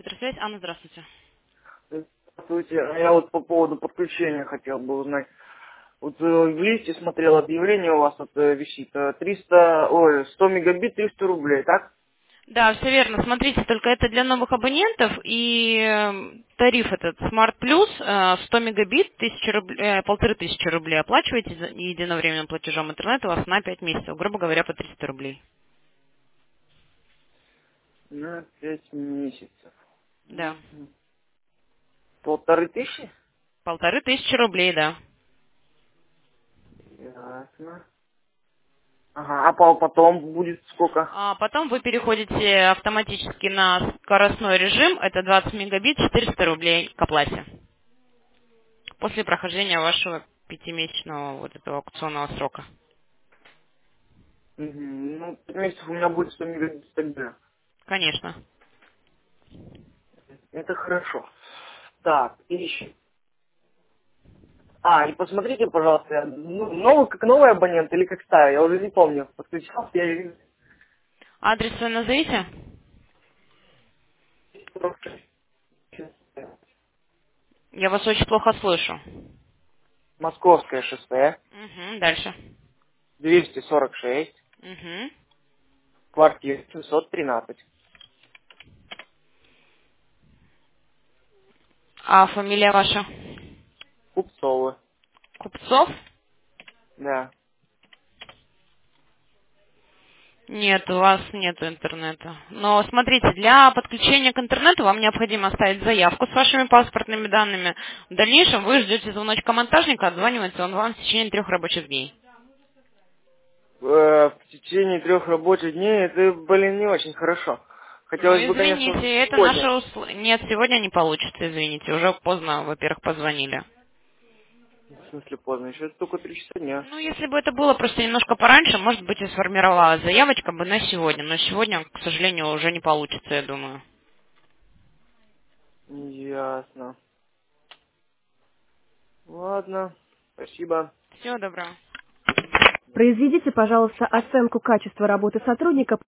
Интерсвязь. Анна, здравствуйте. Здравствуйте. Я вот по поводу подключения хотел бы узнать. Вот в листе смотрел объявление у вас тут висит. 100 мегабит 300 рублей, так? Да, все верно. Смотрите, только это для новых абонентов и тариф этот Smart Plus 100 мегабит, 1500 рублей оплачиваете единовременным платежом интернета у вас на 5 месяцев, грубо говоря, по 300 рублей. На 5 месяцев. Да. Мгм. 1500? 1500 рублей, да. Ясно. Ага, а потом будет сколько? А потом вы переходите автоматически на скоростной режим, это 20 мегабит, 400 рублей к оплате. После прохождения вашего пятимесячного вот этого аукционного срока. Мгм. Ну, 5 месяцев у меня будет 100 мегабит тогда. Конечно. Это хорошо. Так, и еще. И посмотрите, пожалуйста, новый, как новый абонент или как старый, я уже не помню. Подключался я и Адрес свой назовите? Я вас очень плохо слышу. Московское шоссе, Угу, дальше. 246, Угу. квартира 713. А фамилия ваша? Купцовы. Купцов? Да. Нет, у вас нет интернета. Но смотрите, для подключения к интернету вам необходимо оставить заявку с вашими паспортными данными. В дальнейшем вы ждете звоночка монтажника, отзванивается он вам в течение 3 рабочих дней. В течение 3 рабочих дней это, не очень хорошо. Ну, Хотелось бы, конечно, уже извините, это наше сегодня. Нет, сегодня не получится, извините. Уже поздно, во-первых, позвонили. В смысле поздно, еще только 3 часа дня. Ну, если бы это было просто немножко пораньше, может быть, и сформировалась заявочка бы на сегодня. Но сегодня, к сожалению, уже не получится, я думаю. Ясно. Ладно, спасибо. Всего доброго. До свидания. Произведите, пожалуйста, оценку качества работы сотрудника